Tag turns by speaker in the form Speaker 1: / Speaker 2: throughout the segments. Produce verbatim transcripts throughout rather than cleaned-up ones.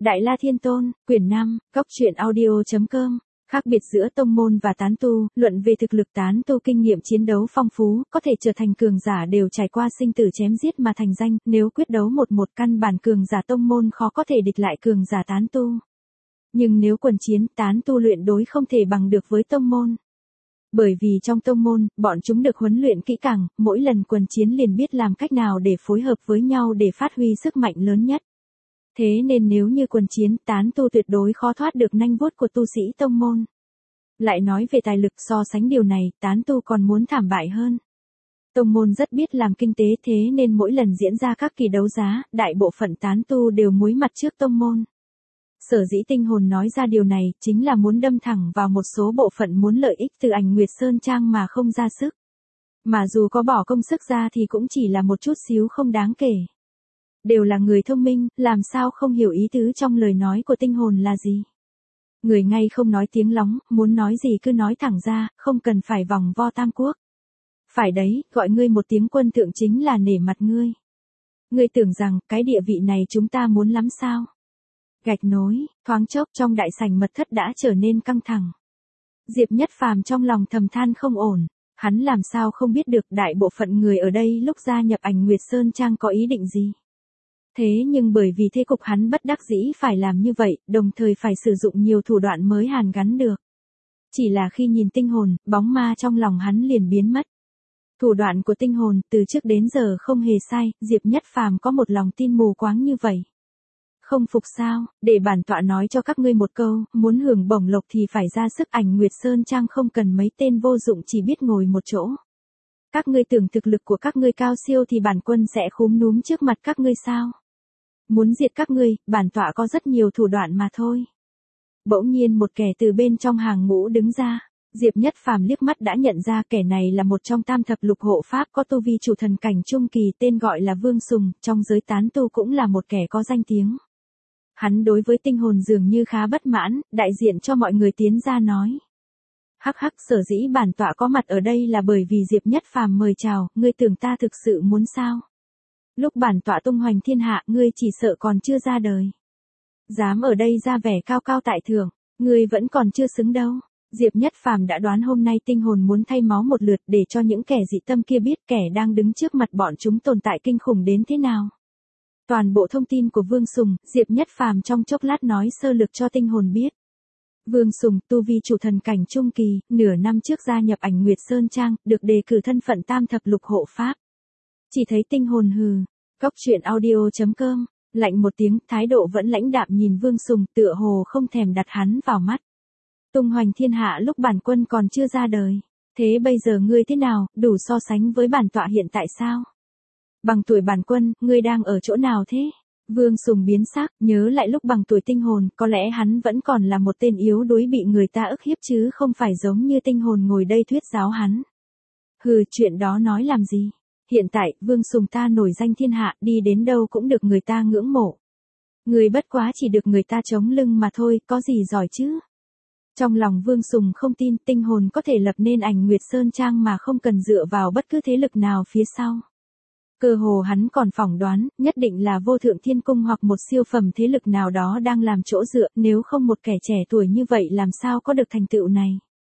Speaker 1: Đại La Thiên Tôn, quyển năm, góc truyện audio chấm com. Khác biệt giữa tông môn và tán tu, luận về thực lực tán tu kinh nghiệm chiến đấu phong phú, có thể trở thành cường giả đều trải qua sinh tử chém giết mà thành danh, nếu quyết đấu một một căn bản cường giả tông môn khó có thể địch lại cường giả tán tu. Nhưng nếu quần chiến, tán tu luyện đối không thể bằng được với tông môn. Bởi vì trong tông môn, bọn chúng được huấn luyện kỹ càng, mỗi lần quần chiến liền biết làm cách nào để phối hợp với nhau để phát huy sức mạnh lớn nhất. Thế nên nếu như quần chiến, tán tu tuyệt đối khó thoát được nanh vuốt của tu sĩ tông môn. Lại nói về tài lực so sánh điều này, tán tu còn muốn thảm bại hơn. Tông môn rất biết làm kinh tế thế nên mỗi lần diễn ra các kỳ đấu giá, đại bộ phận tán tu đều muối mặt trước tông môn. Sở dĩ tinh hồn nói ra điều này, chính là muốn đâm thẳng vào một số bộ phận muốn lợi ích từ Ảnh Nguyệt Sơn Trang mà không ra sức. Mà dù có bỏ công sức ra thì cũng chỉ là một chút xíu không đáng kể. Đều là người thông minh, làm sao không hiểu ý tứ trong lời nói của tinh hồn là gì. Người ngay không nói tiếng lóng, muốn nói gì cứ nói thẳng ra, không cần phải vòng vo tam quốc. Phải đấy, gọi ngươi một tiếng quân thượng chính là nể mặt ngươi. Ngươi tưởng rằng, cái địa vị này chúng ta muốn lắm sao? Gạch nối, thoáng chốc trong đại sảnh mật thất đã trở nên căng thẳng. Diệp Nhất Phàm trong lòng thầm than không ổn, hắn làm sao không biết được đại bộ phận người ở đây lúc gia nhập Ảnh Nguyệt Sơn Trang có ý định gì. Thế nhưng bởi vì thế cục hắn bất đắc dĩ phải làm như vậy, đồng thời phải sử dụng nhiều thủ đoạn mới hàn gắn được. Chỉ là khi nhìn tinh hồn, bóng ma trong lòng hắn liền biến mất. Thủ đoạn của tinh hồn từ trước đến giờ không hề sai, Diệp Nhất Phàm có một lòng tin mù quáng như vậy. Không phục sao, để bản tọa nói cho các ngươi một câu, muốn hưởng bổng lộc thì phải ra sức. Ảnh Nguyệt Sơn Trang không cần mấy tên vô dụng chỉ biết ngồi một chỗ. Các ngươi tưởng thực lực của các ngươi cao siêu thì bản quân sẽ khúm núm trước mặt các ngươi sao? Muốn diệt các ngươi, bản tọa có rất nhiều thủ đoạn mà thôi. Bỗng nhiên một kẻ từ bên trong hàng ngũ đứng ra, Diệp Nhất Phàm liếc mắt đã nhận ra kẻ này là một trong tam thập lục hộ pháp có tu vi chủ thần cảnh trung kỳ, tên gọi là Vương Sùng, trong giới tán tu cũng là một kẻ có danh tiếng. Hắn đối với tinh hồn dường như khá bất mãn, đại diện cho mọi người tiến ra nói. Hắc hắc, sở dĩ bản tọa có mặt ở đây là bởi vì Diệp Nhất Phàm mời chào, ngươi tưởng ta thực sự muốn sao? Lúc bản tọa tung hoành thiên hạ, ngươi chỉ sợ còn chưa ra đời. Dám ở đây ra vẻ cao cao tại thượng, ngươi vẫn còn chưa xứng đâu. Diệp Nhất Phàm đã đoán hôm nay tinh hồn muốn thay máu một lượt để cho những kẻ dị tâm kia biết kẻ đang đứng trước mặt bọn chúng tồn tại kinh khủng đến thế nào. Toàn bộ thông tin của Vương Sùng, Diệp Nhất Phàm trong chốc lát nói sơ lược cho tinh hồn biết. Vương Sùng, tu vi chủ thần cảnh trung kỳ, nửa năm trước gia nhập Ảnh Nguyệt Sơn Trang, được đề cử thân phận tam thập lục hộ pháp. Chỉ thấy tinh hồn hừ, góc truyện audio chấm com, lạnh một tiếng, thái độ vẫn lãnh đạm nhìn Vương Sùng, tựa hồ không thèm đặt hắn vào mắt. Tung hoành thiên hạ lúc bản quân còn chưa ra đời, thế bây giờ ngươi thế nào, đủ so sánh với bản tọa hiện tại sao? Bằng tuổi bản quân, ngươi đang ở chỗ nào thế? Vương Sùng biến sắc, nhớ lại lúc bằng tuổi tinh hồn, có lẽ hắn vẫn còn là một tên yếu đuối bị người ta ức hiếp chứ không phải giống như tinh hồn ngồi đây thuyết giáo hắn. Hừ, chuyện đó nói làm gì? Hiện tại, Vương Sùng ta nổi danh thiên hạ, đi đến đâu cũng được người ta ngưỡng mộ. Người bất quá chỉ được người ta chống lưng mà thôi, có gì giỏi chứ? Trong lòng Vương Sùng không tin tinh hồn có thể lập nên Ảnh Nguyệt Sơn Trang mà không cần dựa vào bất cứ thế lực nào phía sau. Cơ hồ hắn còn phỏng đoán, nhất định là Vô Thượng Thiên Cung hoặc một siêu phẩm thế lực nào đó đang làm chỗ dựa, nếu không một kẻ trẻ tuổi như vậy làm sao có được thành tựu này.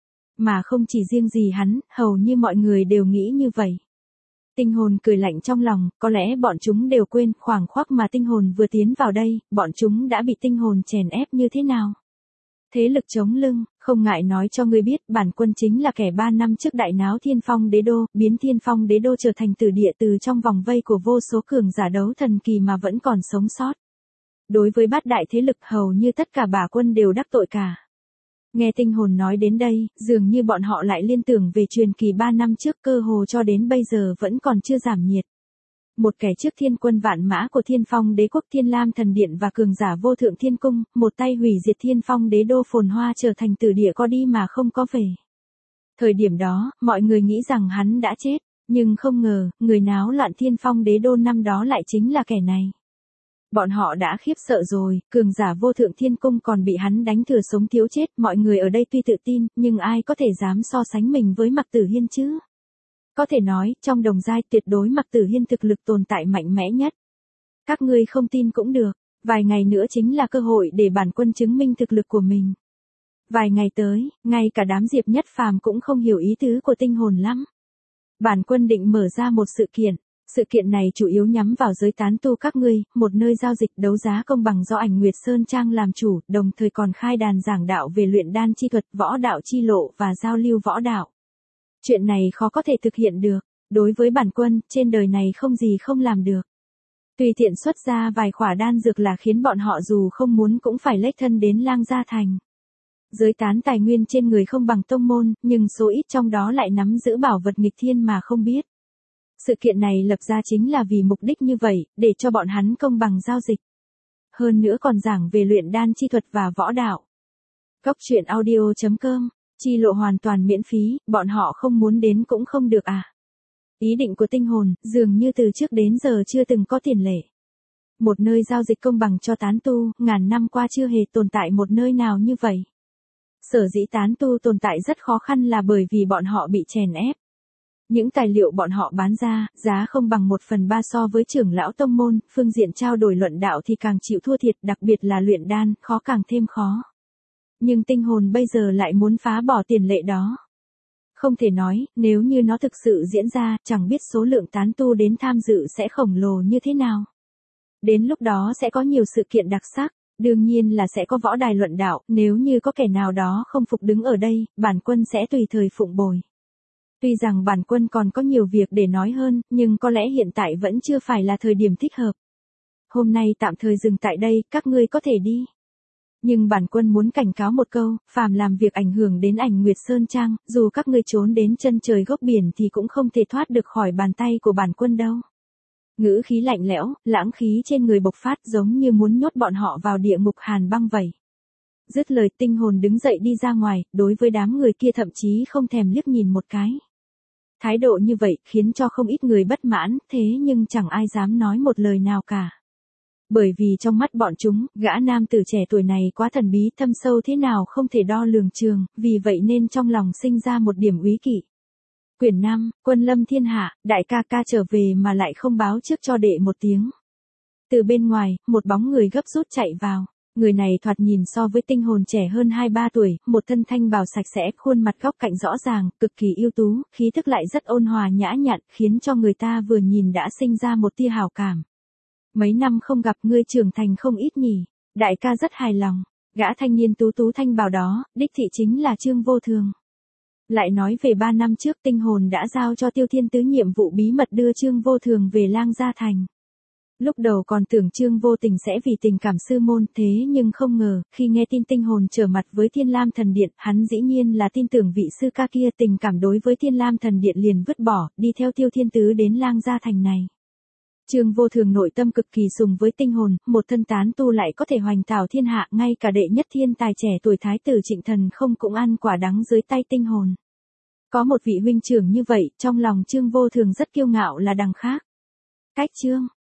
Speaker 1: Mà không chỉ riêng gì hắn, hầu như mọi người đều nghĩ như vậy. Tinh hồn cười lạnh trong lòng, có lẽ bọn chúng đều quên khoảng khắc mà tinh hồn vừa tiến vào đây, bọn chúng đã bị tinh hồn chèn ép như thế nào. Thế lực chống lưng, không ngại nói cho ngươi biết, bản quân chính là kẻ ba năm trước đại náo Thiên Phong Đế Đô, biến Thiên Phong Đế Đô trở thành tử địa từ trong vòng vây của vô số cường giả đấu thần kỳ mà vẫn còn sống sót. Đối với bát đại thế lực hầu như tất cả bả quân đều đắc tội cả. Nghe tinh hồn nói đến đây, dường như bọn họ lại liên tưởng về truyền kỳ ba năm trước, cơ hồ cho đến bây giờ vẫn còn chưa giảm nhiệt. Một kẻ trước thiên quân vạn mã của Thiên Phong Đế quốc Thiên Lam Thần Điện và cường giả Vô Thượng Thiên Cung, một tay hủy diệt Thiên Phong Đế Đô phồn hoa trở thành tử địa có đi mà không có về. Thời điểm đó, mọi người nghĩ rằng hắn đã chết, nhưng không ngờ, người náo loạn Thiên Phong Đế Đô năm đó lại chính là kẻ này. Bọn họ đã khiếp sợ rồi, cường giả Vô Thượng Thiên Cung còn bị hắn đánh thừa sống thiếu chết, mọi người ở đây tuy tự tin, nhưng ai có thể dám so sánh mình với Mạc Tử Hiên chứ? Có thể nói, trong đồng giai tuyệt đối Mạc Tử Hiên thực lực tồn tại mạnh mẽ nhất. Các ngươi không tin cũng được, Vài ngày nữa chính là cơ hội để bản quân chứng minh thực lực của mình. Vài ngày tới, ngay cả đám Diệp Nhất Phàm cũng không hiểu ý tứ của tinh hồn lắm. Bản quân định mở ra một sự kiện. Sự kiện này chủ yếu nhắm vào giới tán tu các ngươi, một nơi giao dịch đấu giá công bằng do Ảnh Nguyệt Sơn Trang làm chủ, đồng thời còn khai đàn giảng đạo về luyện đan chi thuật, võ đạo chi lộ và giao lưu võ đạo. Chuyện này khó có thể thực hiện được, đối với bản quân, trên đời này không gì không làm được. Tùy tiện xuất ra vài khỏa đan dược là khiến bọn họ dù không muốn cũng phải lếch thân đến Lang Gia Thành. Giới tán tài nguyên trên người không bằng tông môn, nhưng số ít trong đó lại nắm giữ bảo vật nghịch thiên mà không biết. Sự kiện này lập ra chính là vì mục đích như vậy, để cho bọn hắn công bằng giao dịch. Hơn nữa còn giảng về luyện đan chi thuật và võ đạo. Cốc truyện audio chấm com, chi lộ hoàn toàn miễn phí, bọn họ không muốn đến cũng không được à. Ý định của tinh hồn, dường như từ trước đến giờ chưa từng có tiền lệ. Một nơi giao dịch công bằng cho tán tu, ngàn năm qua chưa hề tồn tại một nơi nào như vậy. Sở dĩ tán tu tồn tại rất khó khăn là bởi vì bọn họ bị chèn ép. Những tài liệu bọn họ bán ra, giá không bằng một phần ba so với trưởng lão tông môn, phương diện trao đổi luận đạo thì càng chịu thua thiệt, đặc biệt là luyện đan, khó càng thêm khó. Nhưng tinh hồn bây giờ lại muốn phá bỏ tiền lệ đó. Không thể nói, nếu như nó thực sự diễn ra, chẳng biết số lượng tán tu đến tham dự sẽ khổng lồ như thế nào. Đến lúc đó sẽ có nhiều sự kiện đặc sắc, đương nhiên là sẽ có võ đài luận đạo, nếu như có kẻ nào đó không phục đứng ở đây, bản quân sẽ tùy thời phụng bồi. Tuy rằng bản quân còn có nhiều việc để nói hơn, nhưng có lẽ hiện tại vẫn chưa phải là thời điểm thích hợp. Hôm nay tạm thời dừng tại đây, các ngươi có thể đi. Nhưng bản quân muốn cảnh cáo một câu, phàm làm việc ảnh hưởng đến Ảnh Nguyệt Sơn Trang, dù các ngươi trốn đến chân trời góc biển thì cũng không thể thoát được khỏi bàn tay của bản quân đâu. Ngữ khí lạnh lẽo, lãng khí trên người bộc phát giống như muốn nhốt bọn họ vào địa ngục hàn băng vậy. Dứt lời tinh hồn đứng dậy đi ra ngoài, đối với đám người kia thậm chí không thèm liếc nhìn một cái. Thái độ như vậy khiến cho không ít người bất mãn, thế nhưng chẳng ai dám nói một lời nào cả. Bởi vì trong mắt bọn chúng, gã nam tử trẻ tuổi này quá thần bí, thâm sâu thế nào không thể đo lường trường, vì vậy nên trong lòng sinh ra một điểm úy kỵ. Quyển năm, Quân Lâm Thiên Hạ, đại ca ca trở về mà lại không báo trước cho đệ một tiếng. Từ bên ngoài, một bóng người gấp rút chạy vào. Người này thoạt nhìn so với tinh hồn trẻ hơn hai ba tuổi, một thân thanh bào sạch sẽ, khuôn mặt góc cạnh rõ ràng, cực kỳ ưu tú, khí thức lại rất ôn hòa nhã nhặn, khiến cho người ta vừa nhìn đã sinh ra một tia hảo cảm. Mấy năm không gặp ngươi trưởng thành không ít nhỉ, đại ca rất hài lòng. Gã thanh niên tú tú thanh bào đó, đích thị chính là Trương Vô Thường. Lại nói về ba năm trước tinh hồn đã giao cho Tiêu Thiên Tứ nhiệm vụ bí mật đưa Trương Vô Thường về Lang Gia Thành. Lúc đầu còn tưởng Trương Vô Tình sẽ vì tình cảm sư môn, thế nhưng không ngờ, khi nghe tin tinh hồn trở mặt với Thiên Lam Thần Điện, hắn dĩ nhiên là tin tưởng vị sư ca kia, tình cảm đối với Thiên Lam Thần Điện liền vứt bỏ, đi theo Tiêu Thiên Tứ đến Lang Gia Thành này. Trương Vô Thường nội tâm cực kỳ sùng với tinh hồn, một thân tán tu lại có thể hoành thảo thiên hạ, ngay cả đệ nhất thiên tài trẻ tuổi thái tử Trịnh Thần không cũng ăn quả đắng dưới tay tinh hồn. Có một vị huynh trưởng như vậy, trong lòng Trương Vô Thường rất kiêu ngạo là đằng khác. Cách chương